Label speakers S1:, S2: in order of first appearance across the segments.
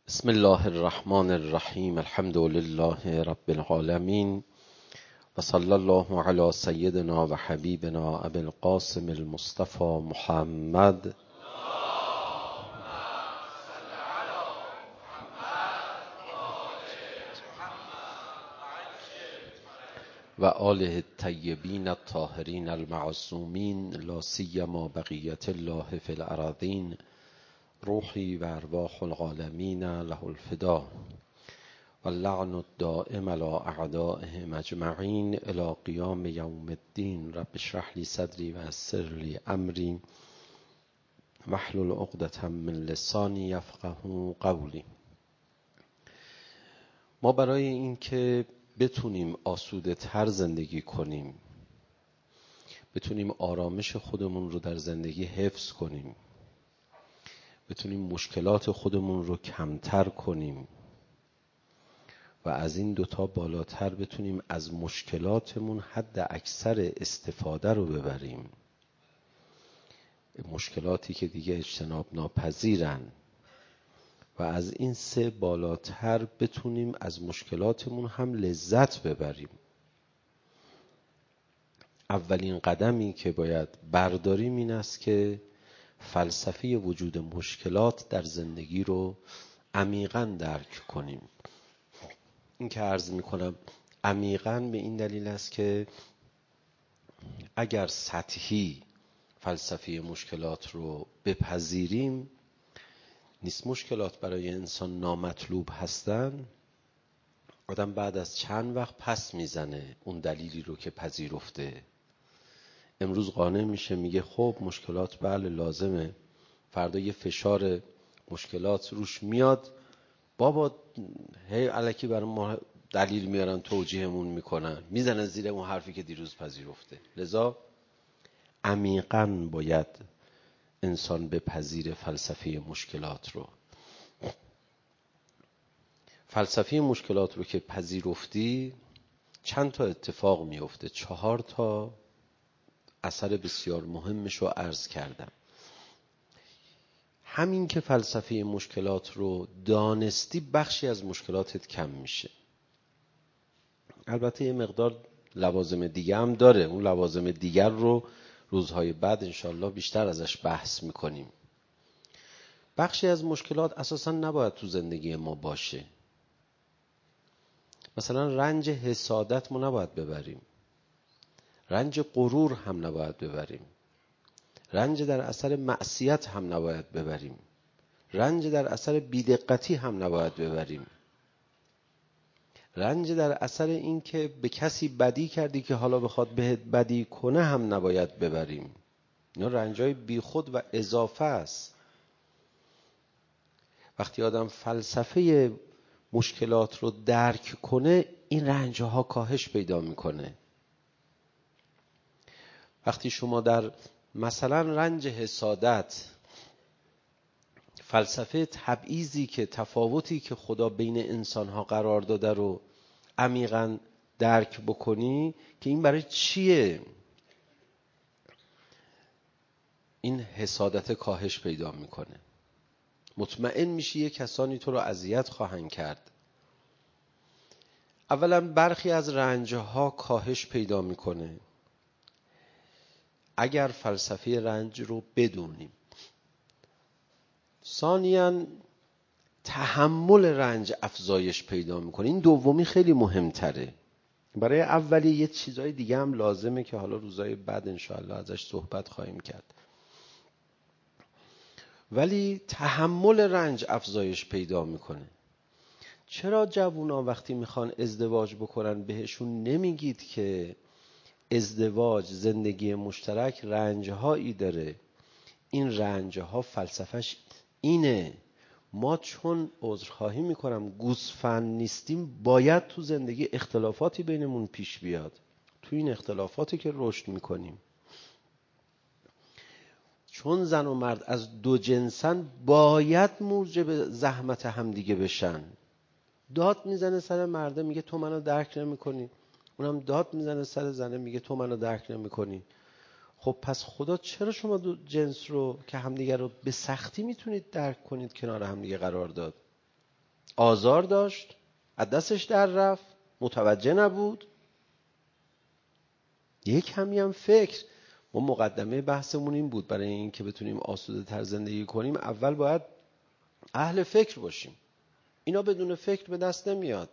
S1: بسم الله الرحمن الرحیم. الحمد لله رب العالمین و صلی الله علی سیدنا و حبیبنا ابی القاسم المصطفى محمد و آله الطیبین الطاهرین المعصومین لا سیما بقیة الله فی الارضین روحی و ارواح العالمین له الفدا و اللعن الدائم على اعدائهم اجمعین الی قیام یوم الدین. رب اشرح لی صدری و یسر لی امری واحلل عقدة من لسانی یفقهوا قولی. ما برای اینکه بتونیم آسوده تر زندگی کنیم، بتونیم آرامش خودمون رو در زندگی حفظ کنیم، بتونیم مشکلات خودمون رو کمتر کنیم و از این دوتا بالاتر بتونیم از مشکلاتمون حد اکثر استفاده رو ببریم، مشکلاتی که دیگه اجتناب ناپذیرن، و از این سه بالاتر بتونیم از مشکلاتمون هم لذت ببریم. اولین قدمی که باید برداریم این است که فلسفه وجود مشکلات در زندگی رو عمیقاً درک کنیم. این که عرض میکنم عمیقاً به این دلیل است که اگر سطحی فلسفه مشکلات رو بپذیریم، نیست مشکلات برای انسان نامطلوب هستن، آدم بعد از چند وقت پس میزنه اون دلیلی رو که پذیرفته. امروز قانع میشه میگه خب مشکلات بله لازمه، فردا یه فشار مشکلات روش میاد، بابا هی الکی برای ما دلیل میارن توجیهمون میکنن، میزنن زیر اون حرفی که دیروز پذیرفته. لذا عمیقاً باید انسان بپذیره فلسفه مشکلات رو. فلسفه مشکلات رو که پذیرفتی چند تا اتفاق میفته. 4 تا اثر بسیار مهمش رو عرض کردم. همین که فلسفه مشکلات رو دانستی بخشی از مشکلاتت کم میشه. البته یه مقدار لوازم دیگه هم داره، اون لوازم دیگر رو روزهای بعد انشالله بیشتر ازش بحث میکنیم. بخشی از مشکلات اساساً نباید تو زندگی ما باشه. مثلا رنج حسادت ما نباید ببریم، رنج غرور هم نباید ببریم، رنج در اثر معصیت هم نباید ببریم، رنج در اثر بی‌دقتی هم نباید ببریم، رنج در اثر این که به کسی بدی کردی که حالا بخواد بهت بدی کنه هم نباید ببریم. اینا رنجای بی خود و اضافه است. وقتی آدم فلسفه مشکلات رو درک کنه این رنجها کاهش پیدا میکنه. وقتی شما در مثلا رنج حسادت فلسفه تبعیضی که تفاوتی که خدا بین انسانها قرار داده رو عمیقاً درک بکنی که این برای چیه، این حسادت کاهش پیدا میکنه. مطمئن میشی یه کسانی تو رو اذیت خواهند کرد. اولا برخی از رنجها کاهش پیدا میکنه اگر فلسفه رنج رو بدونیم. ثانیاً تحمل رنج افزایش پیدا میکنه. این دومی خیلی مهمتره. برای اولی یه چیزای دیگه هم لازمه که حالا روزای بعد انشاءالله ازش صحبت خواهیم کرد. ولی تحمل رنج افزایش پیدا میکنه. چرا جوونا وقتی میخوان ازدواج بکنن بهشون نمیگید که ازدواج زندگی مشترک رنجهایی داره؟ این رنجها فلسفهش اینه. ما چون عذرخواهی میکنم گوسفند نیستیم، باید تو زندگی اختلافاتی بینمون پیش بیاد. تو این اختلافاتی که رشد میکنیم، چون زن و مرد از دو جنسن، باید موجب زحمت همدیگه بشن. داد میزنه سر مرده میگه تو منو درک نمیکنی، اونم داد میزنه سر زنه میگه تو منو درک نمیکنی. خب پس خدا چرا شما دو جنس رو که همدیگه رو به سختی میتونید درک کنید کنار همدیگه قرار داد؟ آزار داشت، از دستش در رفت، متوجه نبود. یک کمی هم فکر. ما مقدمه بحثمون این بود برای این که بتونیم آسوده تر زندگی کنیم اول باید اهل فکر باشیم. اینا بدون فکر به دست نمیاد.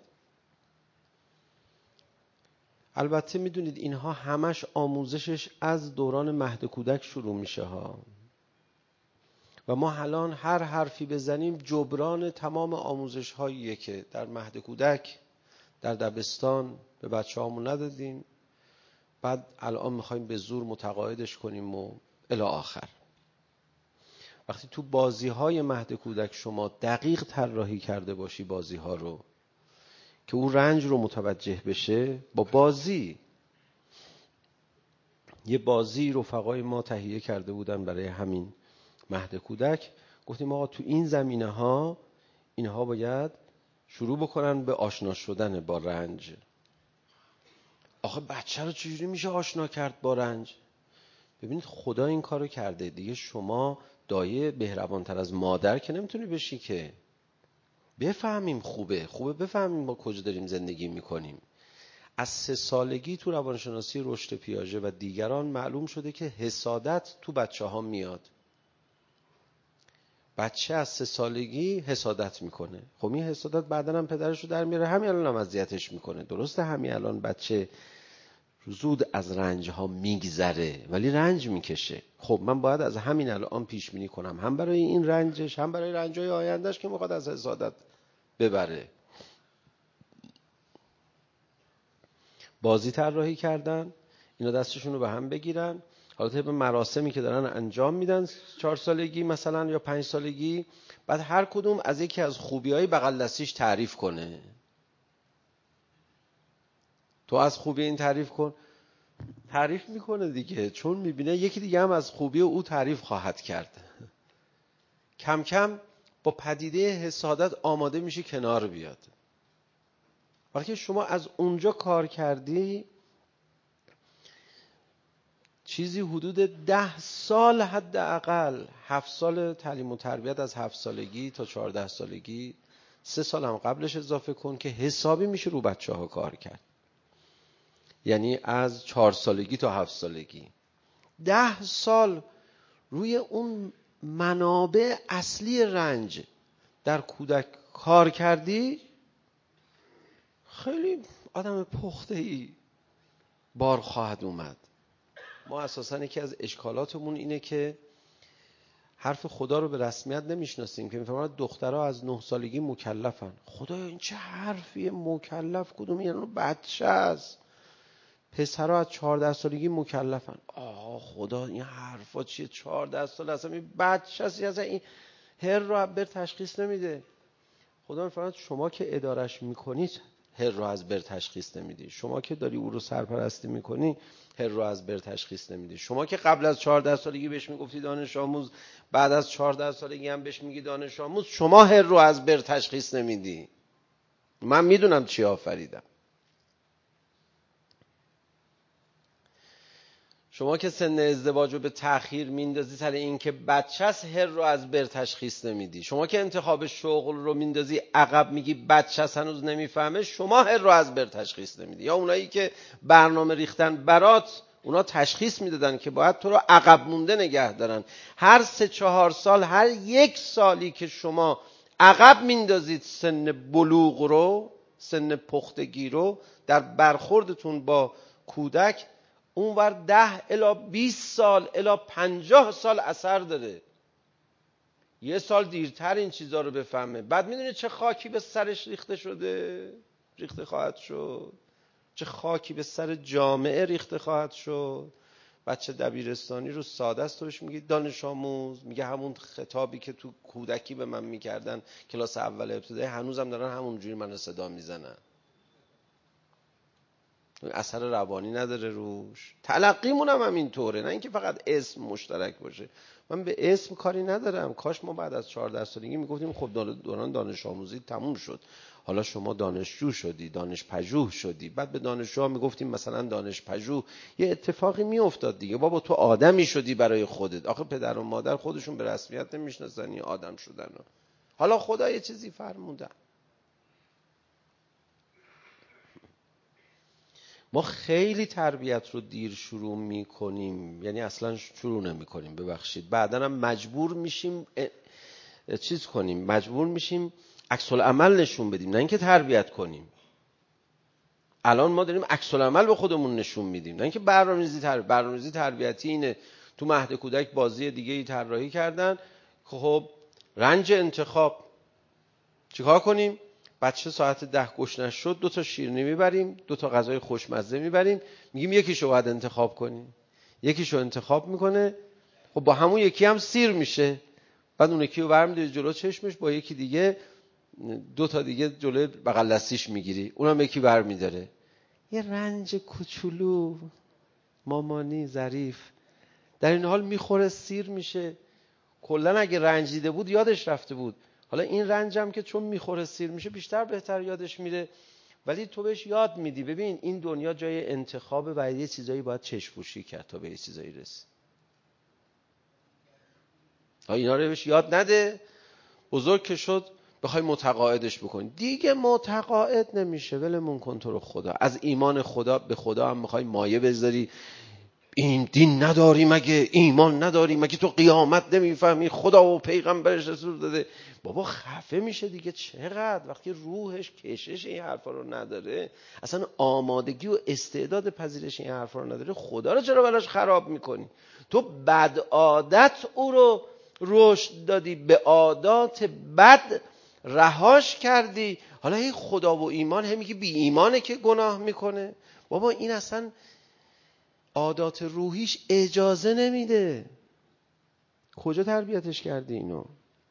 S1: البته میدونید اینها همش آموزشش از دوران مهد کودک شروع میشه ها. و ما الان هر حرفی بزنیم جبران تمام آموزش هاییه که در مهد کودک در دبستان به بچه هامون ندادیم، بعد الان میخوایم به زور متقاعدش کنیم و الی آخر. وقتی تو بازی های مهد کودک شما دقیق طراحی کرده باشی بازی ها رو که اون رنج رو متوجه بشه، با بازی. یه بازی رفقای ما تهیه کرده بودن برای همین مهد کودک. گفتیم آقا تو این زمینه ها اینها باید شروع بکنن به آشنا شدن با رنج. آخه بچه رو چجوری میشه آشنا کرد با رنج؟ ببینید خدا این کارو کرده دیگه. شما دایه بهروانتر از مادر که نمیتونی بشی که. بفهمیم خوبه بفهمیم ما کجا داریم زندگی میکنیم. از 3 سالگی تو روانشناسی رشد پیاژه و دیگران معلوم شده که حسادت تو بچه ها میاد. بچه از 3 سالگی حسادت میکنه. خب این حسادت بعدن هم پدرش رو در میاره، همین الان هم اذیتش میکنه. درسته همین الان بچه زود از رنج ها میگذره ولی رنج میکشه. خب من باید از همین الان پیش بینی کنم، هم برای این رنجش هم برای رنجای آیندهش که میخواد از حسادت ببره. بازی طراحی کردن، اینا دستشون رو به هم بگیرن. حالا طبق مراسمی که دارن انجام میدن 4 سالگی مثلا یا 5 سالگی، بعد هر کدوم از یکی از خوبی‌های بغل دستیش تعریف کنه. تو از خوبی این تعریف کن. تعریف میکنه دیگه، چون میبینه یکی دیگه هم از خوبی او تعریف خواهد کرد. کم کم با پدیده حسادت آماده میشه کنار بیاد. وقتی شما از اونجا کار کردی، چیزی حدود 10 سال حداقل، 7 سال تعلیم و تربیت از 7 سالگی تا 14 سالگی، 3 سال هم قبلش اضافه کن که حسابی میشه رو بچه ها کار کرد. یعنی از 4 سالگی تا 7 سالگی 10 سال روی اون منابع اصلی رنج در کودک کار کردی، خیلی آدم پخته‌ای بار خواهد اومد. ما اساساً یکی از اشکالاتمون اینه که حرف خدا رو به رسمیت نمیشناسیم که میفهمن دخترها از 9 سالگی مکلفن. خدایا این چه حرفیه؟ مکلف کدوم؟ یعنی بچه است. پسرها از 14 سالگی مکلفن. خدا این حرفا چیه؟ 14 سال اصلا این بچه است، اصلا این هر رو بر تشخیص نمیده. خدا میفرماید شما که ادارش میکنید هر رو از بر تشخیص نمیدی. شما که داری او رو سرپرستی میکنی هر رو از بر تشخیص نمیدی. شما که قبل از 14 سالگی بهش میگفتی دانش آموز، بعد از 14 سالگی هم بهش میگی دانش آموز، شما هر رو از بر تشخیص نمیدی. من میدونم چی آفریدم. شما که سن ازدواج رو به تأخیر میندازی سر این که بچه است، هر رو از بر تشخیص نمیدی. شما که انتخاب شغل رو میندازی عقب، میگی بچه است هنوز نمیفهمه، شما هر رو از بر تشخیص نمیدی. یا اونایی که برنامه ریختن برات، اونا تشخیص میدادن که باید تو رو عقب مونده نگه دارن. هر 3-4 سال، هر 1 سالی که شما عقب میندازید سن بلوغ رو، سن پختگی رو در برخوردتون با کودک، اونور 10 الی 20 سال الی 50 سال اثر داره. 1 سال دیرتر این چیزا رو بفهمه. بعد میدونی چه خاکی به سرش ریخته شده؟ ریخته خواهد شد. چه خاکی به سر جامعه ریخته خواهد شد. بچه دبیرستانی رو ساده است بهش میگه دانش آموز، میگه همون خطابی که تو کودکی به من میکردن کلاس اول ابتدایی، هنوزم دارن همونجوری منو صدا میزنن. اثر روانی نداره روش. تلقیمون هم اینطوره، نه اینکه فقط اسم مشترک باشه. من به اسم کاری ندارم. کاش ما بعد از 14 سالگی میگفتیم خب دوران دانش آموزی تموم شد، حالا شما دانشجو شدی، دانش پژوه شدی. بعد به دانشجوها میگفتیم مثلا دانش پژوه. یه اتفاقی میافتاد دیگه. بابا تو آدمی شدی برای خودت. آخه پدر و مادر خودشون به رسمیت نمیشناسن این آدم شدن. حالا خدا یه چیزی فرمودن. ما خیلی تربیت رو دیر شروع میکنیم، یعنی اصلا شروع نمیکنیم، ببخشید، بعداً هم مجبور میشیم مجبور میشیم عکس العمل نشون بدیم، نه اینکه تربیت کنیم. الان ما داریم عکس العمل به خودمون نشون میدیم، نه اینکه برنامه‌ریزی تربیتی اینه. تو مهد کودک بازی دیگه ای طراحی کردن، خب رنج انتخاب چیکار کنیم؟ بچه ساعت 10 گشنش شد 2 تا شیرینی میبریم، 2 تا غذای خوشمزه میبریم، میگیم یکیشو باید انتخاب کنیم. یکیشو انتخاب میکنه، خب با همون یکی هم سیر میشه، بعد اون یکی رو برمی‌داری جلو چشمش، با یکی دیگه 2 تا دیگه جلوی بغل دستیش میگیری، اونم یکی برمی‌داره. یه رنج کوچولو مامانی ظریف، در این حال میخوره، سیر میشه. کلا اگه رنج دیده بود یادش رفته بود، حالا این رنجم که چون میخوره سیر میشه بیشتر بهتر یادش میره. ولی تو بهش یاد میدی ببین این دنیا جای انتخابه و یه چیزایی باید چشم‌پوشی کرد تا به یه چیزایی رسی. اینا رو بهش یاد نده، بزرگ که شد بخوای متقاعدش بکنی، دیگه متقاعد نمیشه. ولمون کن تو رو خدا. از ایمان خدا به خدا هم میخوای مایه بذاری، این دین نداری مگه، ایمان نداری مگه، تو قیامت نمیفهمی، خدا و پیغمبرش رسول داده. بابا خفه میشه دیگه. چقدر وقتی روحش کشش این حرفا رو نداره، اصلا آمادگی و استعداد پذیرش این حرفا رو نداره، خدا رو چرا براش خراب میکنی؟ تو بد عادت او رو رشد دادی، به عادات بد رهاش کردی. حالا این خدا و ایمان هم میگه بی ایمانه که گناه میکنه. بابا این اصلا عادات روحیش اجازه نمیده. کجا تربیتش کردی اینو؟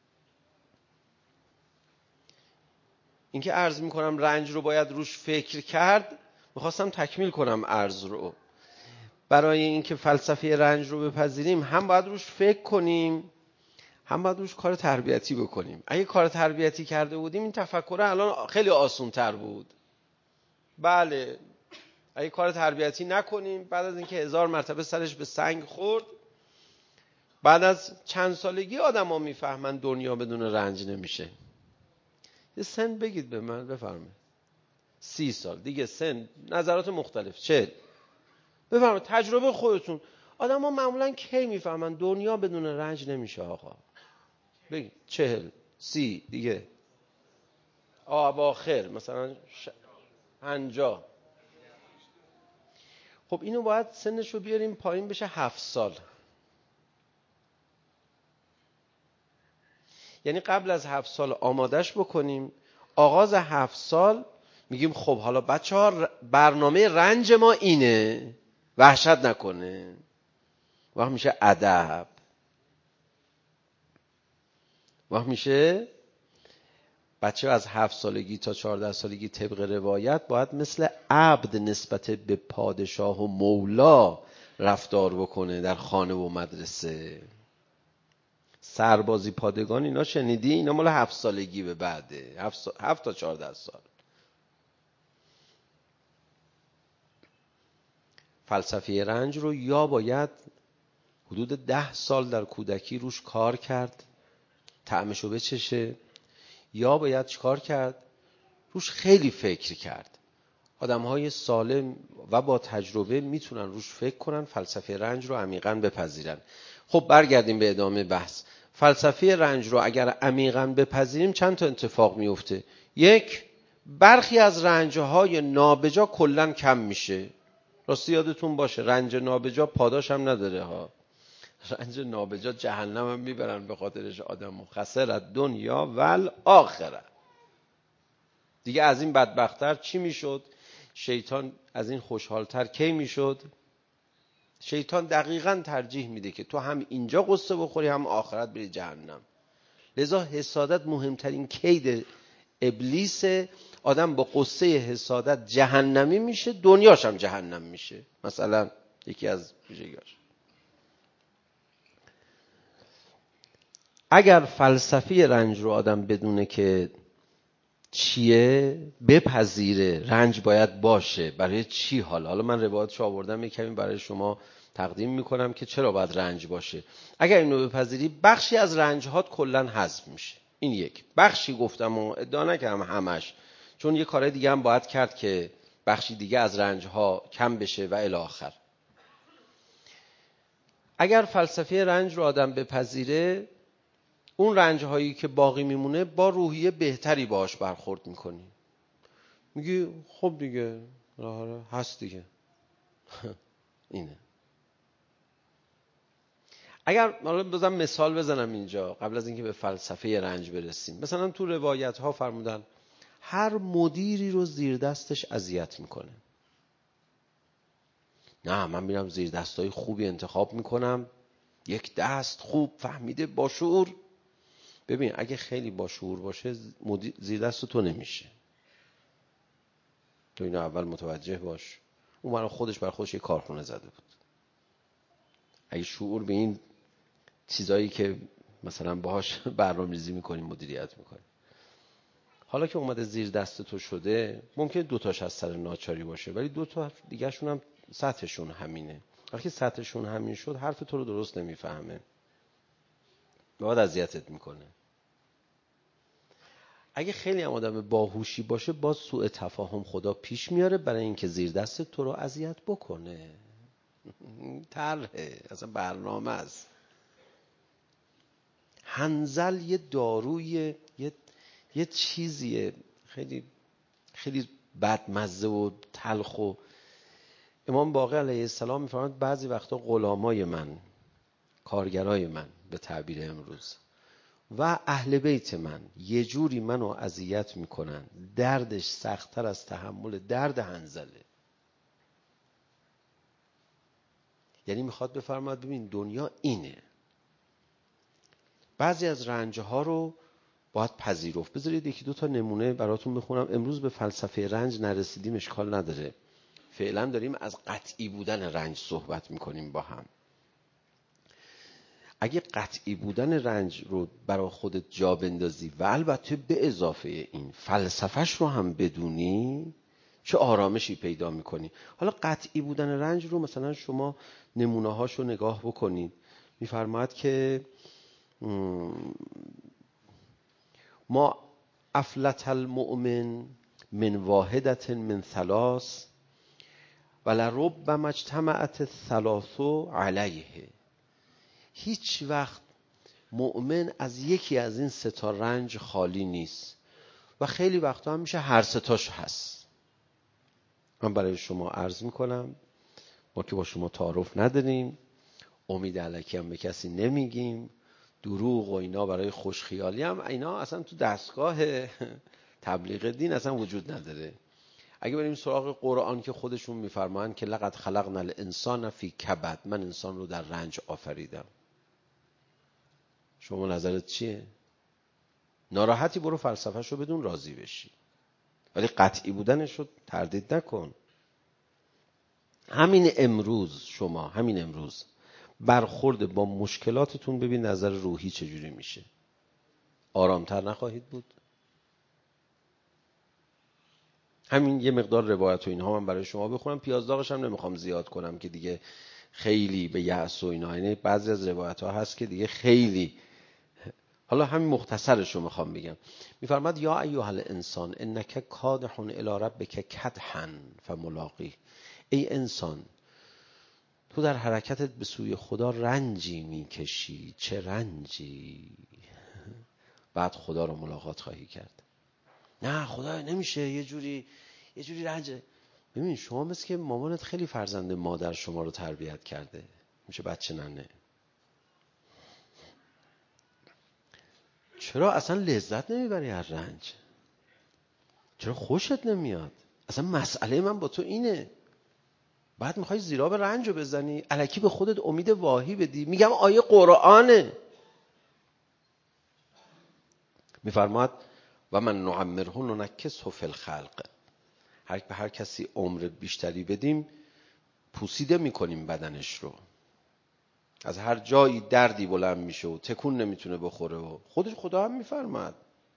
S1: اینکه عرض میکنم رنج رو باید روش فکر کرد، میخواستم تکمیل کنم عرض رو. برای اینکه فلسفه رنج رو بپذیریم هم باید روش فکر کنیم، هم باید روش کار تربیتی بکنیم. اگه کار تربیتی کرده بودیم این تفکر الان خیلی آسان تر بود. بله، اگه کار تربیتی نکنیم، بعد از اینکه 1000 مرتبه سرش به سنگ خورد، بعد از چند سالگی آدم ها میفهمن دنیا بدون رنج نمیشه. یه سن بگید به من بفرمایید. 30 سال دیگه سن، نظرات مختلف، 40 بفرمایید، تجربه خودتون. آدم ها معمولا کی میفهمن دنیا بدون رنج نمیشه آقا؟ بگید 40 30 دیگه اواخر مثلا 50. خب اینو باید سنشو بیاریم پایین بشه 7 سال. یعنی قبل از 7 سال آمادش بکنیم. آغاز 7 سال میگیم خب حالا بچه‌ها برنامه رنج ما اینه، وحشت نکنه. وقت میشه ادب، وقت میشه بچه از 7 سالگی تا 14 سالگی طبق روایت باید مثل عبد نسبت به پادشاه و مولا رفتار بکنه در خانه و مدرسه. سربازی پادگان اینا شنیدی؟ اینا مال 7 سالگی به بعده، 7 تا 14 سال. فلسفه رنج رو یا باید حدود 10 سال در کودکی روش کار کرد طعمشو بچشه، یا باید چیکار کرد؟ روش خیلی فکر کرد. آدم‌های سالم و با تجربه میتونن روش فکر کنن، فلسفه رنج رو عمیقاً بپذیرن. خب برگردیم به ادامه بحث. فلسفه رنج رو اگر عمیقاً بپذیریم چند تا اتفاق میفته. یک، برخی از رنج‌های نابجا کلاً کم میشه. راستی یادتون باشه رنج نابجا پاداش هم نداره ها. رنج نابجا جهنم هم میبرن به خاطرش آدمو. خسر الدنیا والآخره. دیگه از این بدبخت‌تر چی میشد؟ شیطان از این خوشحالتر کی میشد؟ شیطان دقیقاً ترجیح میده که تو هم اینجا قصه بخوری هم آخرت بری جهنم. لذا حسادت مهمترین کید ابلیس. آدم با قصه حسادت جهنمی میشه، دنیاش هم جهنم میشه. مثلا یکی از ویژگیاش. اگر فلسفه رنج رو آدم بدونه که چیه، بپذیره رنج باید باشه، برای چی؟ حالا من روایتشو آوردم یک کمی برای شما تقدیم میکنم که چرا باید رنج باشه. اگر اینو بپذیری بخشی از رنجهات کلن حذف میشه. این یک بخشی گفتم و ادعا نکردم همش، چون یه کار دیگه هم باید کرد که بخشی دیگه از رنجها کم بشه و الی آخر. اگر فلسفه رنج رو آدم بپذیره، اون رنجهایی که باقی میمونه با روحیه بهتری باهاش برخورد میکنی. میگی خب دیگه هست دیگه. اینه. اگر حالا بزنم مثال بزنم اینجا قبل از اینکه به فلسفه رنج برسیم، مثلا تو روایت ها فرمودن هر مدیری رو زیر دستش اذیت میکنه. نه من میرم زیر دستای خوبی انتخاب میکنم، یک دست خوب فهمیده با شعور. ببین اگه خیلی با شعور باشه زیر دست تو نمیشه. تو اینو اول متوجه باش. اون برای خودش یه کارخونه زده بود. اگه شعور به این چیزایی که مثلا باهاش برنامه‌ریزی میکنیم مدیریت میکنیم، حالا که اومده زیر دست تو شده، ممکنه دوتاش از سر ناچاری باشه ولی دوتا دیگه شون هم سطحشون همینه. وقتی سطحشون همین شد حرف تو رو درست نمیفهمه، بعد اذیتت میکنه. اگه خیلی هم آدم باهوشی باشه باز سوء تفاهم خدا پیش میاره برای اینکه زیر دست تو رو اذیت بکنه. طرحه، اصلا برنامه است. حنظل یه داروی یه چیزیه خیلی خیلی بدمزه و تلخ. و امام باقر علیه السلام میفرماید بعضی وقتا غلامای من، کارگرای من به تعبیر امروز، و اهل بیت من یه جوری منو اذیت میکنن دردش سخت‌تر از تحمل درد حنظله. یعنی میخواد بفرماید ببین دنیا اینه. بعضی از رنجها رو باید پذیرفت. بذارید یکی دو تا نمونه براتون بخونم. امروز به فلسفه رنج نرسیدیم اشکال نداره، فعلا داریم از قطعی بودن رنج صحبت میکنیم با هم. اگه قطعی بودن رنج رو برای خودت جا بندازی و البته به اضافه این فلسفهش رو هم بدونی، چه آرامشی پیدا میکنی. حالا قطعی بودن رنج رو مثلا شما نمونه هاش رو نگاه بکنید. میفرماید که ما افلت المؤمن من واحدت من ثلاث ولربما اجتمعت الثلاث علیه. هیچ وقت مؤمن از یکی از این سه تا رنج خالی نیست و خیلی وقتا هم میشه هر سه تاش هست. من برای شما عرض میکنم، ما که با شما تعارف نداریم، امید الکی هم به کسی نمیگیم، دروغ و اینا برای خوشخیالی هم اینا اصلا تو دستگاه تبلیغ دین اصلا وجود نداره. اگه بریم سراغ قرآن که خودشون میفرمایند که لقد خلقنا الانسان فی کبد، من انسان رو در رنج آفریدم. شما نظرت چیه؟ ناراحتی برو فلسفه‌شو بدون راضی بشی، ولی قطعی بودنش رو تردید نکن. همین امروز برخورد با مشکلاتتون ببین نظر روحی چجوری میشه. آرامتر نخواهید بود؟ همین یه مقدار روایت و اینها من برای شما بخونم، پیازداغش هم نمیخوام زیاد کنم که دیگه خیلی به یأس و اینا. یعنی بعضی از روایت ها هست که دیگه خیلی، حالا همین مختصرش رو میخوام بگم. میفرماد یا ایها الانسان انک کادح الی ربک کدحا فملاقیه. ای انسان تو در حرکتت به سوی خدا رنجی میکشی، چه رنجی. بعد خدا رو ملاقات خواهی کرد. نه خدا نمیشه، یه جوری رنجه. ببین شما مثل که مامانت خیلی فرزند مادر شما رو تربیت کرده، میشه بچه ننه. چرا اصلا لذت نمیبری از رنج؟ چرا خوشت نمیاد؟ اصلا مسئله من با تو اینه. بعد میخوای زیراب رنج رو بزنی، الکی به خودت امید واهی بدی. میگم آیه قرآنه. میفرماد و من نعمره ننکسه فی الخلق. به هر کسی عمر بیشتری بدیم پوسیده میکنیم بدنش رو، از هر جایی دردی بلند میشه و تکون نمیتونه بخوره و خدا هم میفرماد.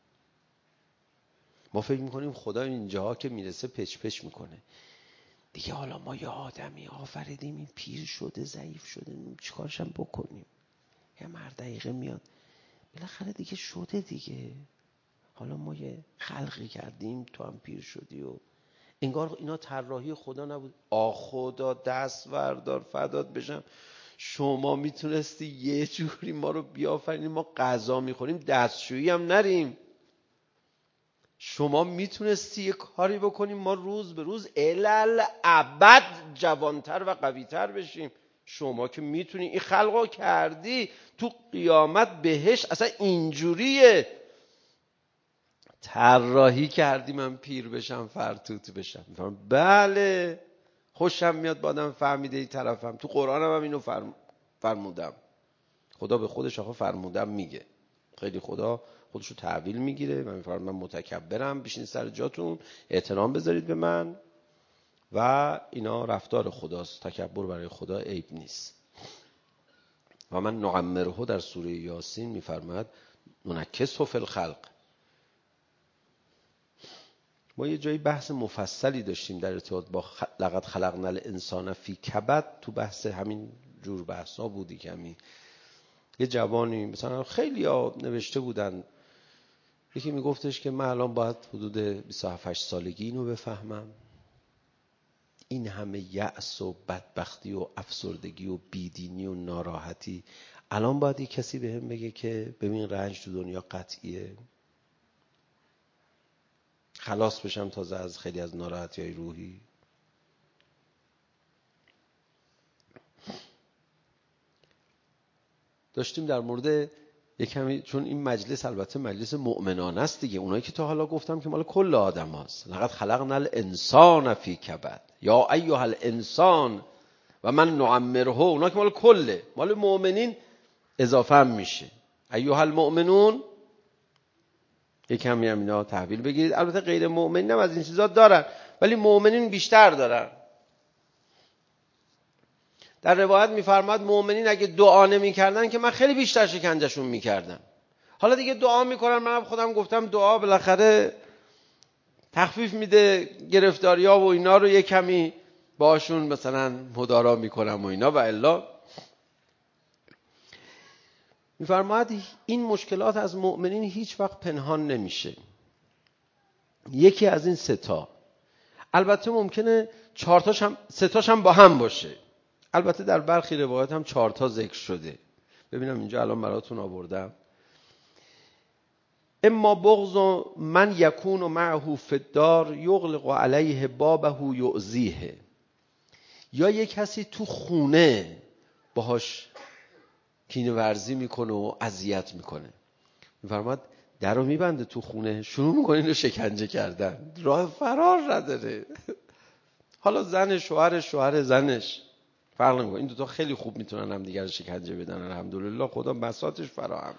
S1: ما فکر میکنیم خدا اینجاها که میرسه پچ پچ میکنه دیگه. حالا ما یه آدمی آفریدیم این پیر شده ضعیف شده چیکارشم بکنیم؟ یه مرد دقیقه میاد بالاخره دیگه شده دیگه. حالا ما یه خلقی کردیم تو هم پیر شدی و انگار اینا طراحی خدا نبود. خدا دست بردار فدات بشم، شما میتونستی یه جوری ما رو بیافرینی، ما غذا میخوریم دستشویی هم نریم. شما میتونستی یه کاری بکنیم ما روز به روز الالعبد جوانتر و قویتر بشیم. شما که میتونی این خلقو کردی، تو قیامت بهش اصلا اینجوریه طراحی کردی من پیر بشم فرتوت بشم. میفهمم بله، خوشم میاد با آدم فهمیده این طرفم. تو قرآنم هم اینو فرمودم. خدا به خودش آخه فرمودم میگه. خیلی خدا خودشو تحویل میگیره. من میفرمام من متکبرم، بشین سر جاتون، احترام بذارید به من و اینا رفتار خداست. تکبر برای خدا عیب نیست. و من نعمره در سوره یاسین میفرماد ننکسه فی الخلق. ما یه جایی بحث مفصلی داشتیم در ارتباط با لقد خلقنا الانسان فی کبد. تو بحث همین جور بحثا بودی کمی. یه جوانی مثلا خیلی ها نوشته بودن، یکی میگفتش که من الان باید حدود 27 سالگی اینو بفهمم، این همه یأس و بدبختی و افسردگی و بیدینی و ناراحتی، الان باید یه کسی بهم بگه که ببین رنج تو دنیا قطعیه، خلاص بشم تازه از خیلی از ناراحتی‌های روحی. داشتیم در مورد یک کمی، چون این مجلس البته مجلس مؤمنانه است دیگه، اونایی که تا حالا گفتم که مال کل آدم هست. لقد خلقنا الانسان فی کبد یا ایها الانسان و من نعمره، اونا که مال کله، مال مؤمنین اضافه هم میشه. ایها المؤمنون یک کمی هم اینا تحویل بگیرید. البته غیر مؤمنین هم از این چیزا دارن ولی مؤمنین بیشتر دارن. در روایت میفرماد مؤمنین اگه دعا نمی‌کردن که من خیلی بیشتر شکنجهشون می‌کردم. حالا دیگه دعا می‌کنن، منم خودم گفتم دعا بالاخره تخفیف میده گرفتاری‌ها و اینا رو، یه کمی باشون مثلا مدارا می‌کنم و اینا. و الا میفرماد این مشکلات از مؤمنین هیچ وقت پنهان نمیشه. یکی از این سه تا، البته ممکنه 4 تاش هم 3 تاش هم با هم باشه. البته در برخی روایات هم 4 تا ذکر شده. ببینم اینجا الان براتون آوردم. اما بغض من یکون معه فی الدار یغلق علیه بابه یؤذیه. یا یک کسی تو خونه باهاش کینه ورزی میکنه و اذیت میکنه، میفرماد در رو میبنده تو خونه، شروع میکنه اینو شکنجه کردن، راه فرار نداره. حالا زن شوهر، شوهر زنش، فرق نمیکنه. این دوتا خیلی خوب میتونن هم دیگر شکنجه بدن، الحمدلله خدا بساطش فراهمه.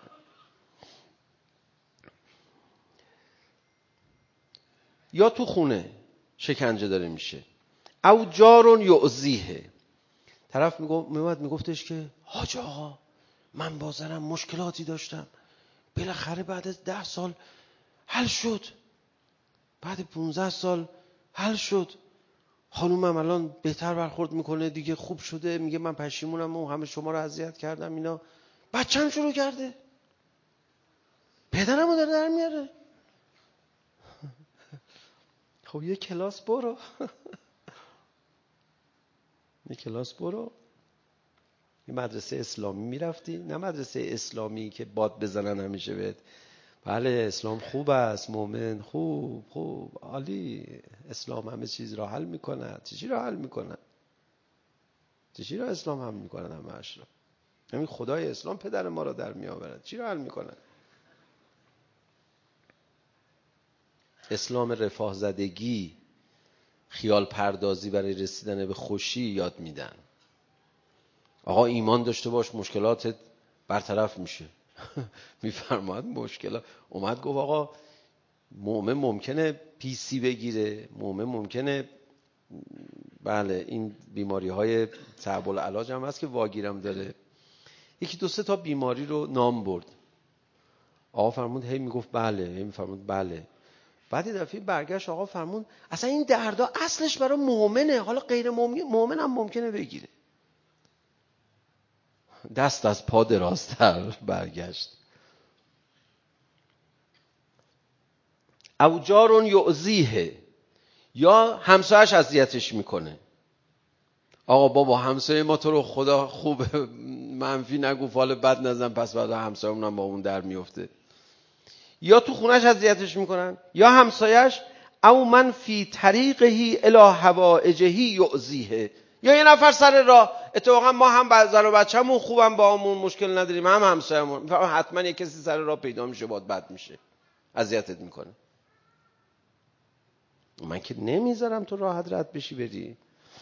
S1: یا تو خونه شکنجه داره میشه. او جارون یؤذیه، طرف میومد میگفتش که حاج آقا من با زنم مشکلاتی داشتم، بالاخره بعد از 10 سال حل شد، بعد 15 سال حل شد، خانومم الان بهتر برخورد میکنه دیگه، خوب شده، میگه من پشیمونم و همه شما رو اذیت کردم اینا. بچه‌م شروع کرده، پدرمو داره در میاره. خب یه کلاس برو یه کلاس برو. یه مدرسه اسلامی میرفتی، نه مدرسه اسلامی که باد بزنن همیشه بهت بله اسلام خوب است، مؤمن خوب عالی، اسلام همه چیز را حل میکنه. چیزی را حل میکنه؟ چیزی را اسلام حل میکنه؟ همه‌اش را. همین خدای اسلام پدر ما را در میآورد، چی را حل میکنه؟ اسلام رفاه زدگی، خیال پردازی برای رسیدن به خوشی یاد میدن. آقا ایمان داشته باش مشکلاتت برطرف میشه. میفرماد مشکلات اومد گفت آقا مؤمن ممکنه پیسی بگیره، مؤمن ممکنه بله این بیماری های صعب العلاج هم هست که واگیرم داره. یکی 2 3 تا بیماری رو نام برد. آقا فرمود هی میگفت بله، هی میفرمود بله. بعد یه دفعه برگشت آقا فرمود اصلا این دردا اصلش برای مؤمنه، حالا غیر مؤمن هم ممکنه بگیره. دست از پا درازتر برگشت. او جارون یؤذیه، یا همسایه‌اش اذیتش میکنه. آقا بابا همسایه ما تو رو خدا خوب منفی نگو، فال بد نزن، پس بعد همسایه‌مون هم با اون در میفته. یا تو خونش اذیتش میکنن، یا همسایه‌اش او من فی طریقه الی حوائجه یؤذیه، یا یه نفر سر راه، اتفاقا ما هم زن و بچه‌مون خوبم، با همون مشکل نداریم، هم همسایه‌مون، حتما یه کسی سر راه پیدا میشه باد بد میشه، اذیتت میکنه. من که نمیذارم تو راحت رد بشی بری.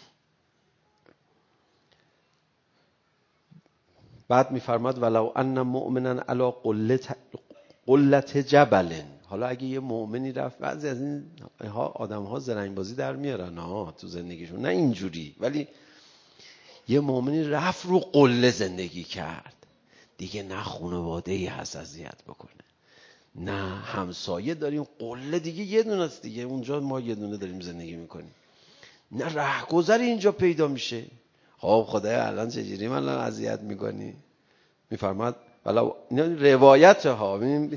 S1: بعد میفرماد ولو ان مؤمنا علی قلت جبل. حالا اگه یه مؤمنی رفت، بعضی از این آدم ها زرنگ بازی در میارن تو زندگیشون، نه اینجوری، ولی یه مؤمنی رفت رو قله زندگی کرد، دیگه نه خانواده‌ای هست اذیت بکنه، نه همسایه داریم، قله دیگه یه دونه است دیگه، اونجا ما یه دونه داریم زندگی میکنیم، نه رهگذری اینجا پیدا میشه. خب خدایا الان چجوری من اذیت میکنی؟ میفرماد والا اینا روایت ها،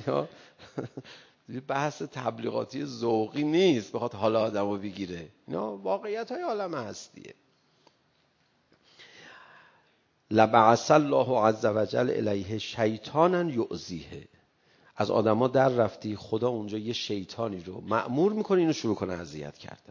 S1: بحث تبلیغاتی ذوقی نیست بخواد حال آدمو بگیره، اینا واقعیت های عالم هستیه. لبعث الله عز وجل الیه شیطانا یؤذیه. از آدما در رفتی، خدا اونجا یه شیطانی رو مأمور میکنه اینو شروع کنه اذیت کردن.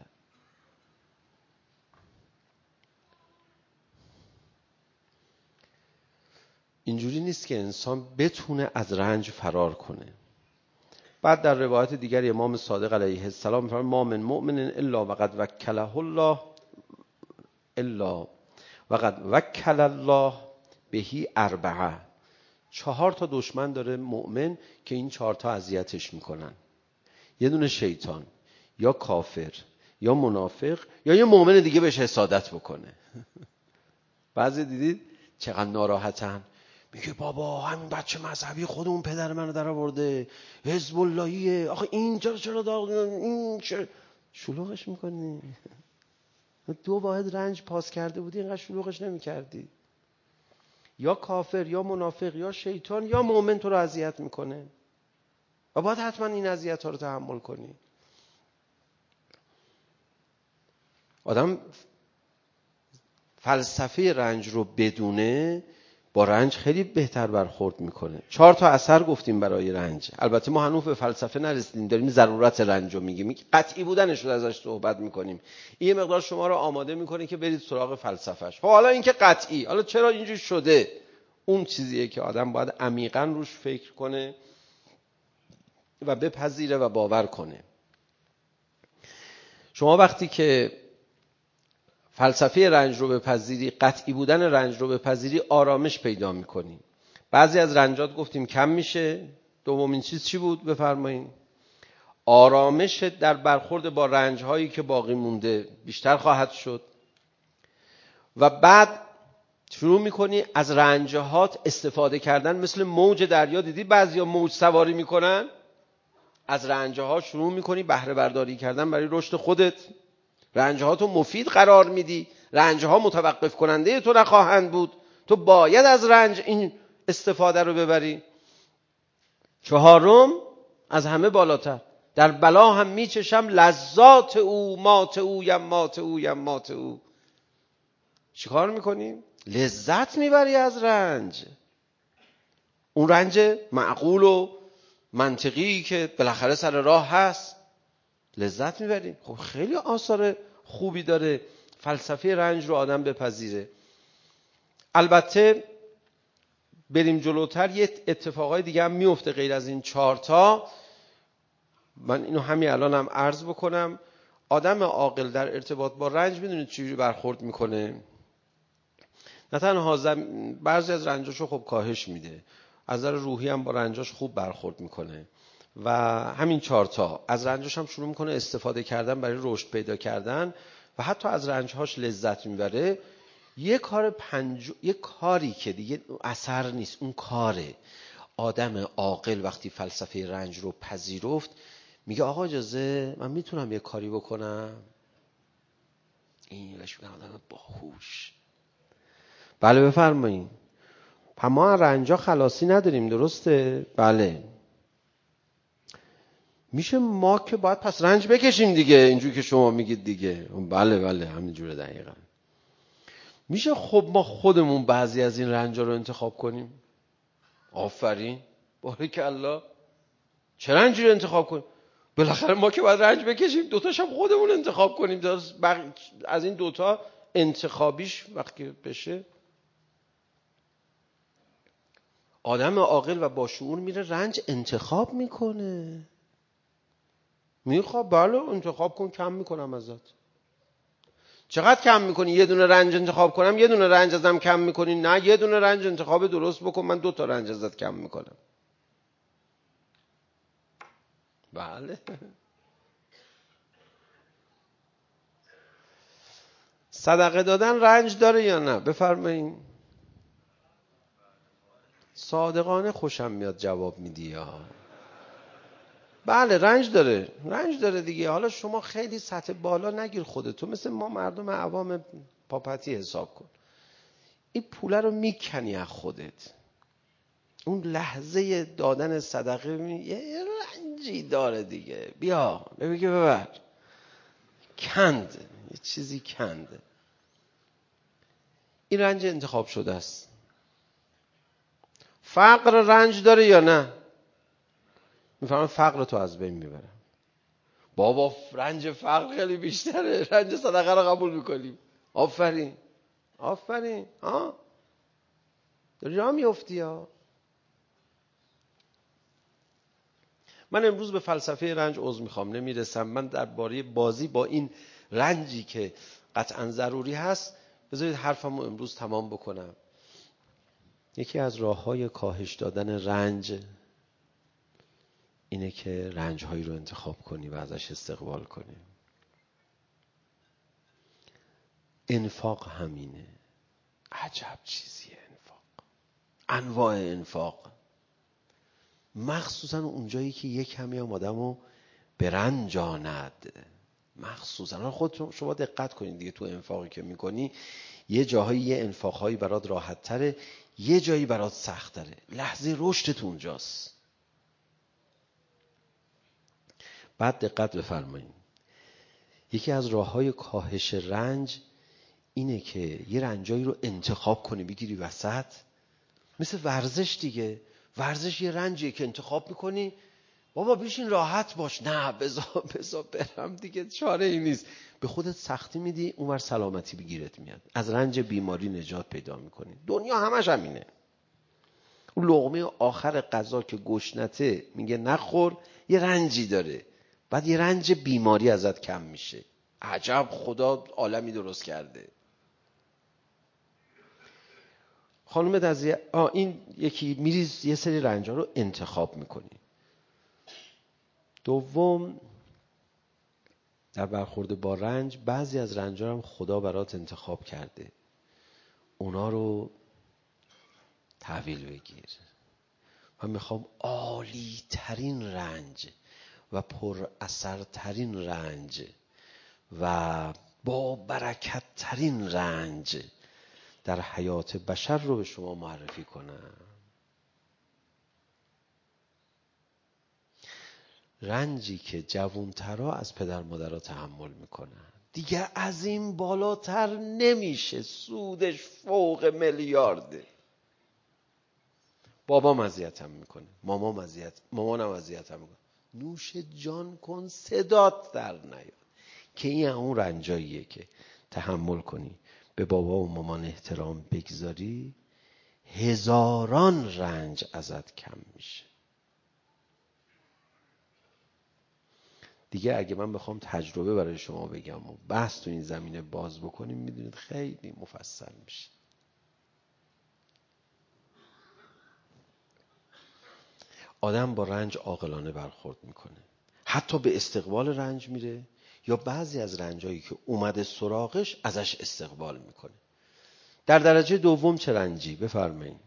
S1: اینجوری نیست که انسان بتونه از رنج فرار کنه. بعد در روایت دیگر امام صادق علیه السلام میفرماید ما من مؤمن الا وقد وکله الله الا وقد وکل الله بهی اربعه. 4 تا دشمن داره مؤمن که این 4 تا اذیتش میکنن. یه دونه شیطان، یا کافر، یا منافق، یا یه مؤمن دیگه بهش حسادت بکنه. بعضی دیدید چقدر ناراحتن، میگه بابا همین بچه مذهبی خود اون پدر منو در آورده، حزب اللهیه، آخه این چرا داغ، این چرا شلوغش میکنی؟ 2 واحد رنج پاس کرده بودی اینقدر شلوغش نمیکردی. یا کافر، یا منافق، یا شیطان، یا مؤمن تو رو اذیت میکنه و باید حتما این اذیت ها رو تحمل کنی. آدم فلسفه رنج رو بدونه، با رنج خیلی بهتر برخورد میکنه. 4 تا اثر گفتیم برای رنج. البته ما هنوز به فلسفه نرسیدیم، داریم ضرورت رنج رو میگیم، قطعی بودنش رو ازش صحبت میکنیم. این یه مقدار شما رو آماده میکنه که برید سراغ فلسفهش. خب حالا این که قطعی، حالا چرا اینجوری شده؟ اون چیزیه که آدم باید عمیقاً روش فکر کنه و بپذیره و باور کنه. شما وقتی که فلسفه رنج رو بپذیری، قطعی بودن رنج رو بپذیری، آرامش پیدا میکنی. بعضی از رنجات گفتیم کم میشه. دومین چیز چی بود بفرمایید؟ آرامش در برخورد با رنج‌هایی که باقی مونده بیشتر خواهد شد. و بعد شروع میکنی از رنجهات استفاده کردن. مثل موج دریا، دیدی بعضیا موج سواری میکنن؟ از رنجها شروع میکنی بهره برداری کردن برای رشد خودت. رنجهاتو مفید قرار میدی، رنجها متوقف کننده تو نخواهند بود، تو باید از رنج این استفاده رو ببری. 4م از همه بالاتر، در بلا هم میچشم لذات او، مات او یمات او یمات او. چیکار میکنیم؟ لذت میبری از رنج. اون رنج معقول و منطقی که بالاخره سر راه هست، لذت میبری. خب خیلی آثار خوبی داره فلسفه رنج رو آدم بپذیره. البته بریم جلوتر یه اتفاقای دیگه هم میفته غیر از این 4 تا. من اینو همین الانم عرض بکنم. آدم عاقل در ارتباط با رنج میدونید چجوری برخورد میکنه؟ نه تنها بعضی از رنجاشو خب کاهش میده، از نظر روحی هم با رنجاش خوب برخورد میکنه. و همین 4 تا از رنجاش هم شروع میکنه استفاده کردن برای رشد پیدا کردن و حتی از رنجهاش لذت میبره. یه کاری که دیگه اثر نیست، اون کاره. آدم عاقل وقتی فلسفه رنج رو پذیرفت، میگه آقا اجازه من میتونم یه کاری بکنم. این بهش میگن آدم باهوش. بله بفرمایید. ما رنجا خلاصی نداریم، درسته؟ بله. میشه ما که باید پس رنج بکشیم دیگه، اینجوری که شما میگید دیگه. بله همینجوره دقیقا. میشه خب ما خودمون بعضی از این رنجا رو انتخاب کنیم؟ آفرین، بارکالله. چه رنجی رو انتخاب کنیم؟ بالاخره ما که باید رنج بکشیم، دوتاش هم خودمون انتخاب کنیم. از این دوتا انتخابیش وقتی بشه، آدم عاقل و با شعور میره رنج انتخاب میکنه. میخواد بله انتخاب کن، کم میکنم ازت. چقدر کم میکنی؟ یه دونه رنج انتخاب کنم یه دونه رنج ازم کم میکنی؟ نه، یه دونه رنج انتخاب درست بکن، من 2 تا رنج ازت کم میکنم. بله. صدقه دادن رنج داره یا نه؟ بفرمایید. صادقانه خوشم میاد جواب میدی ها. بله رنج داره دیگه. حالا شما خیلی سطح بالا نگیر خودتو، مثل ما مردم عوام پاپتی حساب کن. این پوله رو میکنی از خودت، اون لحظه دادن صدقه یه رنجی داره دیگه. بیا بگی ببر، کند، یه چیزی کنده. این رنج انتخاب شده است. فقر رنج داره یا نه؟ میفهمم فقر تو از بین میبرم. بابا رنج فقر خیلی بیشتره، رنج صدقه رو قبول میکنیم. آفرین داری راه میفتی ها. من امروز به فلسفه رنج عذر میخوام نمیرسم. من درباره بازی با این رنجی که قطعا ضروری هست، بذارید حرفمو امروز تمام بکنم. یکی از راه‌های کاهش دادن رنج اینه که رنج‌هایی رو انتخاب کنی و ازش استقبال کنی. انفاق همینه. عجب چیزیه انفاق. انواع انفاق، مخصوصا اونجایی که یک کمی هم آدمو برنجاند. مخصوصا خود شما دقت کنید دیگه، تو انفاقی که میکنی یه جاهایی یه انفاقهایی برات راحت تره، یه جایی برات سخت تره. لحظه رشدت اونجاست. بعد دقت بفرمایید، یکی از راههای کاهش رنج اینه که یه رنجایی رو انتخاب کنی بگیری وسط. مثل ورزش دیگه. ورزش یه رنجیه که انتخاب میکنی، بابا بشین راحت باش. نه بذار برم دیگه، چاره ای نیست. به خودت سختی میدی، اونور سلامتی بگیرت میاد، از رنج بیماری نجات پیدا میکنی. دنیا همش همینه. اون لقمه آخر غذا که گشنته میگه نخور، یه رنجی داره، بعد یه رنج بیماری ازت کم میشه. عجب خدا عالمی درست کرده. خانم دزیه این یکی میریز یه سری رنجا رو انتخاب میکنی. دوم، در برخورد با رنج، بعضی از رنجا هم خدا برات انتخاب کرده، اونا رو تحویل بگیر. من میخوام عالی ترین رنج و پر اثر ترین رنج و با برکت ترین رنج در حیات بشر رو به شما معرفی کنم. رنجی که جوانترها از پدر مادرها تحمل میکنن، دیگه از این بالاتر نمیشه، سودش فوق میلیارده. بابام اذیتم میکنه، مامانم اذیتم میکنه. نوش جان کن صدات در نیاد. که این اون رنجاییه که تحمل کنی، به بابا و مامان احترام بگذاری، هزاران رنج ازت کم میشه. دیگه اگه من بخوام تجربه برای شما بگم و بحث تو این زمینه باز بکنیم، میدونید خیلی مفصل میشه. آدم با رنج عاقلانه برخورد میکنه، حتی به استقبال رنج میره، یا بعضی از رنجایی که اومده سراغش ازش استقبال میکنه. در درجه دوم چه رنجی؟ بفرمایید.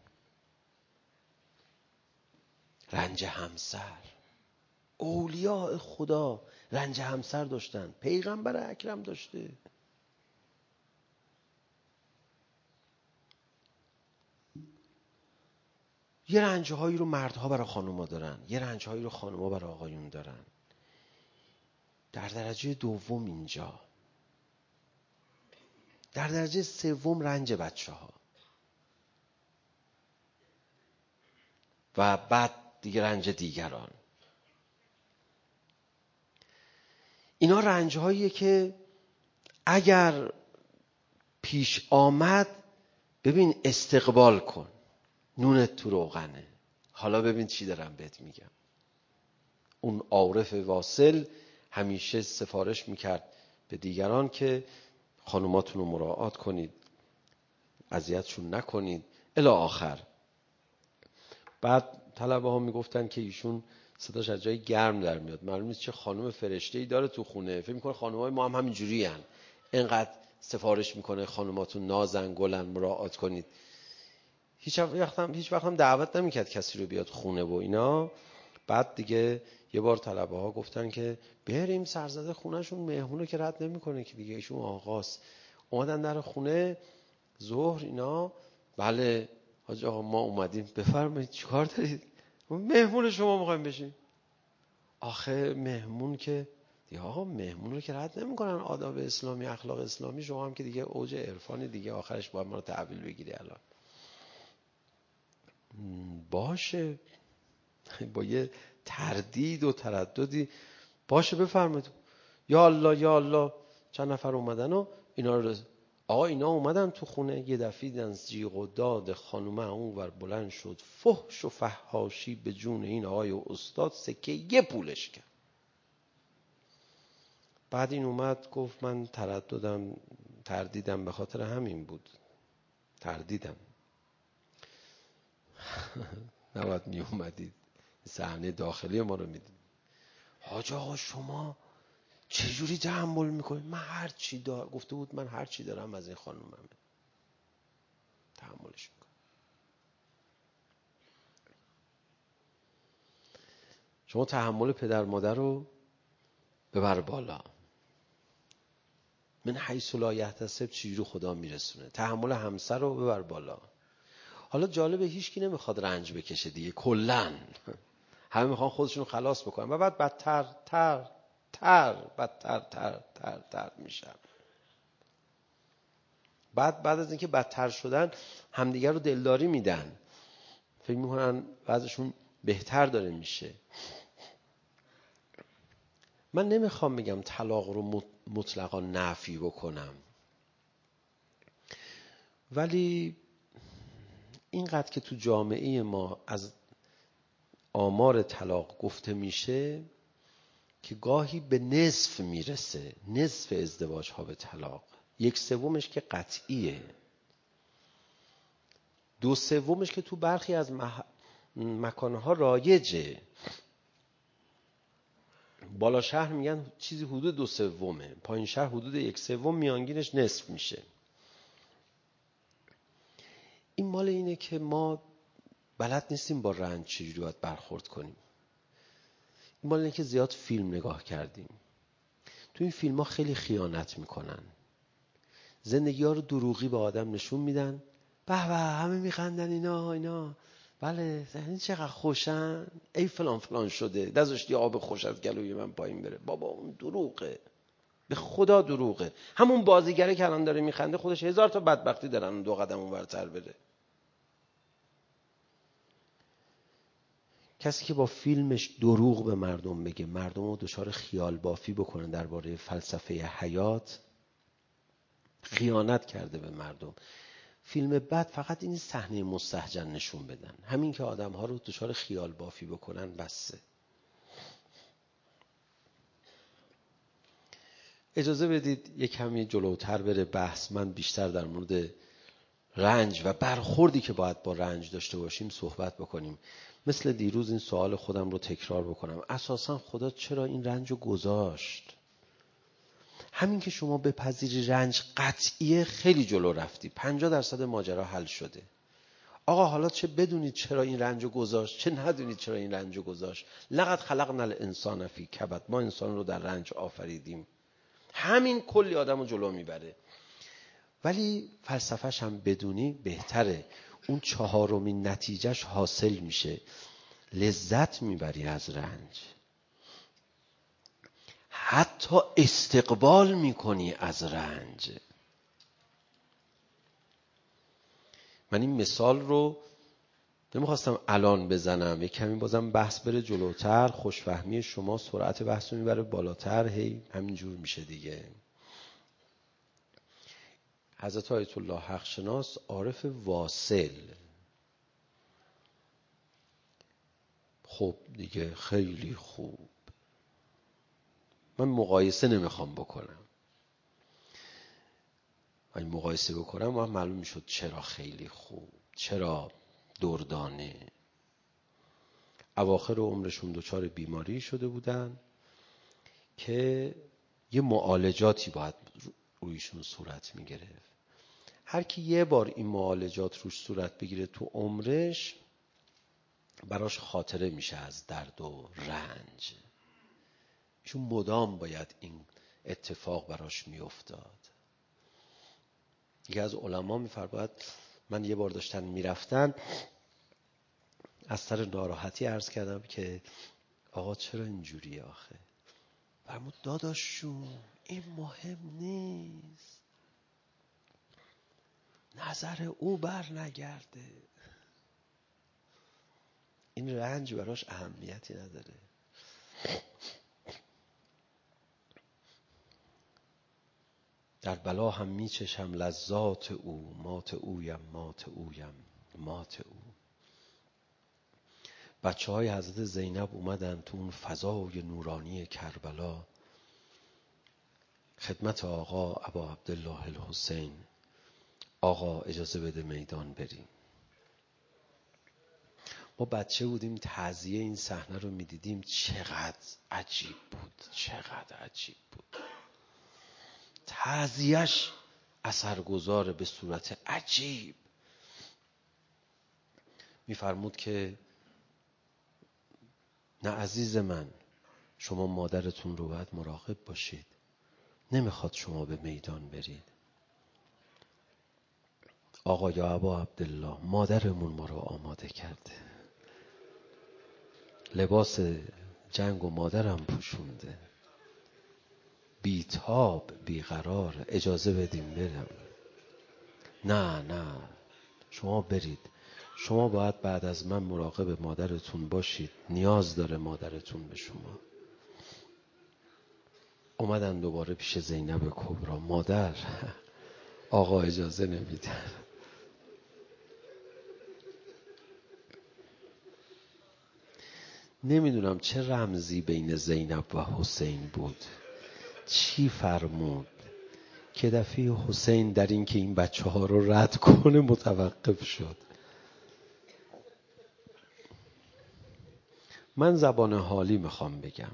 S1: رنج همسر. اولیاء خدا رنج همسر داشتن، پیغمبر اکرم داشته. یه رنجهایی رو مردها برای خانوما دارن، یه رنجهایی رو خانوما برای آقایون دارن. در درجه دوم اینجا، در درجه سوم رنج بچه ها و بعد دیگه رنج دیگران. اینا رنج هاییه که اگر پیش آمد ببین استقبال کن، نونت تو روغنه. حالا ببین چی دارم بهت میگم. اون عارف واصل همیشه سفارش میکرد به دیگران که خانوماتون رو مراعات کنید، اذیتشون نکنید الی آخر. بعد طلبه ها میگفتن که ایشون صداش از جای گرم در میاد، معلوم نیست چه خانم فرشته‌ای داره تو خونه، فکر میکنه خانم‌های ما هم همینجوری هن، اینقدر سفارش میکنه خانوماتون نازن گلن مراعات کنید. هیچ وقت هم دعوت نمیکرد کسی رو بیاد خونه و اینا. بعد دیگه یه بار طلبه ها گفتن که بریم سرزده خونهشون، مهمونو که رد نمیکنه که دیگه ایشون آقاست. اومدن در خونه ظهر اینا، بله حاج آقا ما اومدیم، بفرمایید چیکار دارید؟ مهمون شما میخوایم بشیم. آخه مهمون که دیگه آقا مهمون رو که رد نمیکنن، آداب اسلامی اخلاق اسلامی، شما هم که دیگه اوج عرفانی دیگه، آخرش باید ما رو تحویل بگیری. الان باشه، با یه تردید و ترددی باشه بفرمایید. یا الله یا الله. چند نفر اومدن و اینا رو آقا اینا اومدن تو خونه، یه دفعه دیدن جیغ و داد خانومه اونور بلند شد، فحش و فحاشی به جون این آقای و استاد، سکه یه پولش کرد. بعد این اومد گفت من تردیدم به خاطر همین بود، تردیدم. نباید می اومدید صحنه داخلی ما رو میدید. حاج آقا شما چجوری تحمل میکنید؟ من هر چی گفته بود من هر چی دارم از این خانومم تحملش میکنم. شما تحمل پدر مادر رو ببر بالا. من حیث لا یحتسب چجوری خدا میرسونه. تحمل همسر رو ببر بالا. حالا جالبه هیچکی نمیخواد رنج بکشه دیگه، کلن همه میخوان خودشون خلاص بکنن و بعد بدتر میشن. بعد از اینکه بدتر شدن همدیگر رو دلداری میدن، فکر میکنن بعضشون بهتر داره میشه. من نمیخوام بگم طلاق رو مطلقا نفی بکنم، ولی اینقدر که تو جامعه ما از آمار طلاق گفته میشه که گاهی به نصف میرسه، نصف ازدواج ها به طلاق، 1/3 که قطعیه، 2/3 که تو برخی از مکانها رایجه. بالا شهر میگن چیزی حدود 2/3، پایین شهر حدود 1/3، میانگینش نصف میشه. این مال اینه که ما بلد نیستیم با رنج چجوری باید برخورد کنیم. این مال اینه که زیاد فیلم نگاه کردیم. تو این فیلم ها خیلی خیانت میکنن، زندگی ها رو دروغی به آدم نشون میدن. به همه میخندن اینا بله این چقدر خوشن، ای فلان شده، نذاشتی آب خوش از گلوی من پایین بره. بابا اون دروغه، به خدا دروغه. همون بازیگره که الان داره میخنده خودش 1000 تا بدبختی دارن 2 قدم اونورتر بره. کسی که با فیلمش دروغ به مردم بگه، مردم رو دچار خیال بافی بکنن درباره فلسفه حیات، خیانت کرده به مردم. فیلم بعد فقط این صحنه مستهجن نشون بدن، همین که آدم ها رو دچار خیال بافی بکنن بسه. اجازه بدید یک کمی جلوتر بره بحث، من بیشتر در مورد رنج و برخوردی که باید با رنج داشته باشیم صحبت بکنیم. مثل دیروز این سوال خودم رو تکرار بکنم، اساساً خدا چرا این رنج رو گذاشت؟ همین که شما بپذیری رنج قطعیه، خیلی جلو رفتی، 50% ماجرا حل شده. آقا حالا چه بدونید چرا این رنج رو گذاشت، چه ندونید چرا این رنج رو گذاشت. لقد خلقنا الانسان فی کبد، ما انسان رو در رنج آفریدیم. همین کلی آدم رو جلو میبره. ولی فلسفهش هم بدونی بهتره، اون 4مین نتیجهش حاصل میشه، لذت میبری از رنج. حتی استقبال میکنی از رنج. من این مثال رو نمیخواستم الان بزنم، یک کمی بازم بحث بره جلوتر، خوشفهمی شما سرعت بحث رو میبره بالاتر، هی همینجور میشه دیگه. حضرت آیت الله حق شناس عارف واصل، خب دیگه خیلی خوب، من مقایسه نمیخوام بکنم، اگه مقایسه بکنم و معلوم میشد چرا خیلی خوب، چرا دردانه. اواخر عمرشون دچار بیماری شده بودن که یه معالجاتی باید رویشون صورت میگرفت. هر کی یه بار این معالجات روش صورت بگیره تو عمرش، براش خاطره میشه از درد و رنج، چون مدام باید این اتفاق براش میافتاد. یکی از علما میفرماید من یه بار داشتن میرفتن، از سر ناراحتی عرض کردم که آقا چرا اینجوری آخه؟ فرمود داداششون این مهم نیست، نظر او بر نگرده، این رنج براش اهمیتی نداره. در بلا هم میچشم لذات او، مات اویم مات اویم مات او. بچه های حضرت زینب اومدن تو اون فضای نورانی کربلا خدمت آقا ابا عبدالله الحسین، آقا اجازه بده میدان بریم. ما بچه بودیم، تعزیه این صحنه رو میدیدیم، چقدر عجیب بود، چقدر عجیب بود. تعزیهش اثرگذار به صورت عجیب. میفرمود که نه عزیز من، شما مادرتون رو باید مراقب باشید، نمیخواد شما به میدان برید. آقا یا ابا عبدالله، مادرمون ما رو آماده کرده، لباس جنگ و مادرم پوشونده، بیتاب بیقرار، اجازه بدیم برم. نه شما برید، شما باید بعد از من مراقب مادرتون باشید، نیاز داره مادرتون به شما. اومدن دوباره پیش زینب کبری، مادر آقا اجازه نمیده. نمیدونم چه رمزی بین زینب و حسین بود، چی فرمود که دفعه حسین در این که این بچه ها رو رد کنه متوقف شد. من زبان حالی میخوام بگم،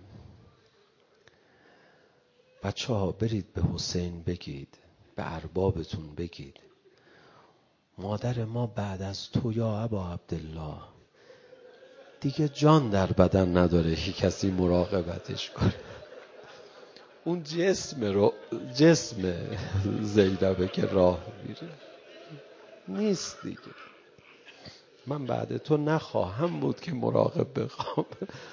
S1: بچه ها برید به حسین بگید، به اربابتون بگید، مادر ما بعد از تو یا ابا عبدالله دیگه جان در بدن نداره که کسی مراقبتش کنه. اون جسم زینبه که راه میره نیست دیگه. من بعد تو نخواهم بود که مراقب بخوام.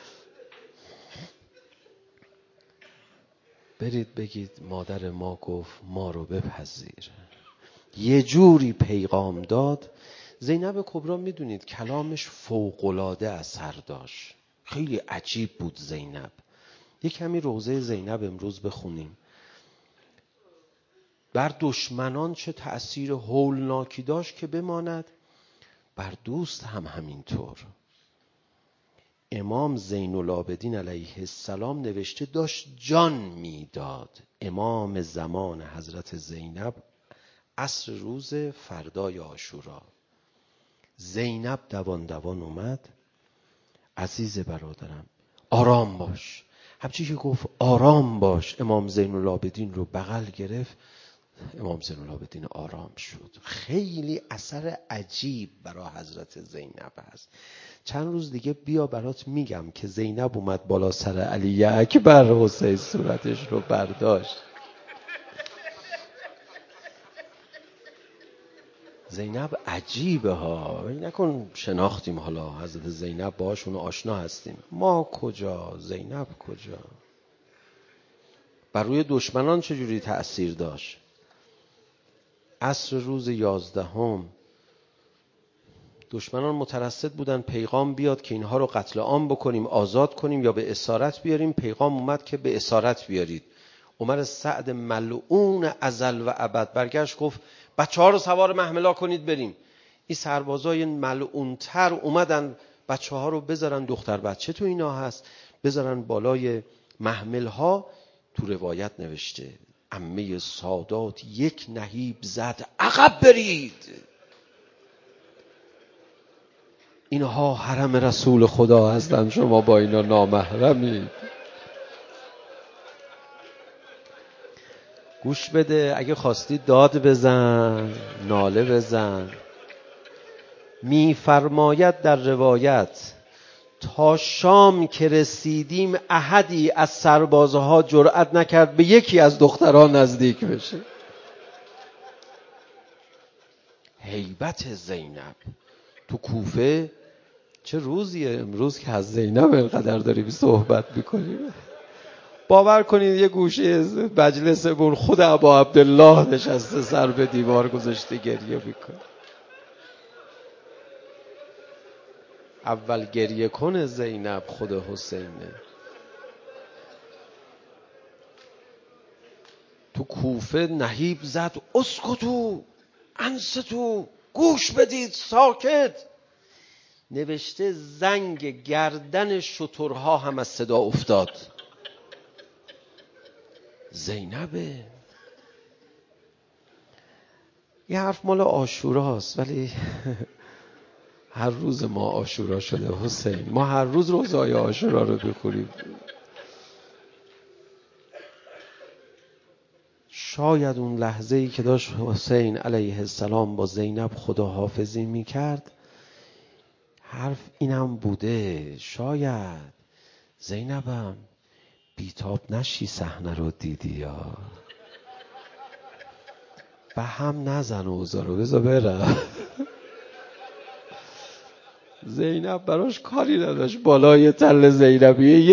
S1: برید بگید مادر ما گفت ما رو بپذیر. یه جوری پیغام داد. زینب کبری میدونید کلامش فوق‌العاده اثر داشت، خیلی عجیب بود زینب. یک کمی روضه زینب امروز بخونیم. بر دشمنان چه تأثیر هولناکی داشت که بماند، بر دوست هم همینطور. امام زین العابدین علیه السلام نوشته داشت جان میداد. امام زمان حضرت زینب عصر روز فردای عاشورا، زینب دوان اومد، عزیز برادرم آرام باش. همچی که گفت آرام باش، امام زین العابدین رو بغل گرفت، امام زین العابدین آرام شد. خیلی اثر عجیب برای حضرت زینب هست. چند روز دیگه بیا برات میگم که زینب اومد بالا سر علی اکبر، حسین صورتش رو برداشت. زینب عجیبه ها، نکن شناختیم حالا حضرت زینب باشون آشنا هستیم، ما کجا، زینب کجا. بر روی دشمنان چجوری تأثیر داشت؟ عصر روز 11 دشمنان مترصد بودن پیغام بیاد که اینها رو قتل عام بکنیم، آزاد کنیم یا به اسارت بیاریم. پیغام اومد که به اسارت بیارید. عمر سعد ملعون ازل و ابد برگشت گفت بچه‌ها رو سوار محملا کنید بریم. این سربازای ملعونتر اومدن بچه‌ها رو بذارن، دختر بچه تو اینا هست، بذارن بالای محمل‌ها. تو روایت نوشته عمه سادات یک نهیب زد عقب برید، اینها حرم رسول خدا هستن، شما با اینا نامحرمید. گوش بده، اگه خواستی داد بزن، ناله بزن. میفرماید در روایت تا شام که رسیدیم احدی از سربازها جرأت نکرد به یکی از دختران نزدیک بشه. هیبت زینب تو کوفه. چه روزیه امروز که از زینب اینقدر داریم صحبت میکنیم. باور کنید یه گوشه مجلسمون خود ابا عبدالله نشسته سر به دیوار گذاشته گریه میکنه. اول گریه کنه زینب خود حسینه. تو کوفه نهیب زد اسکتو انستو، گوش بدید ساکت. نوشته زنگ گردن شترها هم از صدا افتاد. زینبه. یه حرف مال عاشوراست ولی هر روز ما عاشورا شده حسین. ما هر روز روزای عاشورا رو بخوریم. شاید اون لحظه‌ای که داشت حسین علیه السلام با زینب خداحافظی میکرد حرف اینم بوده، شاید زینبم بیتاب نشی صحنه رو دیدی یا به هم نزن اوضاع رو بذار برم. زینب براش کاری نداشت بالای تل زینبیه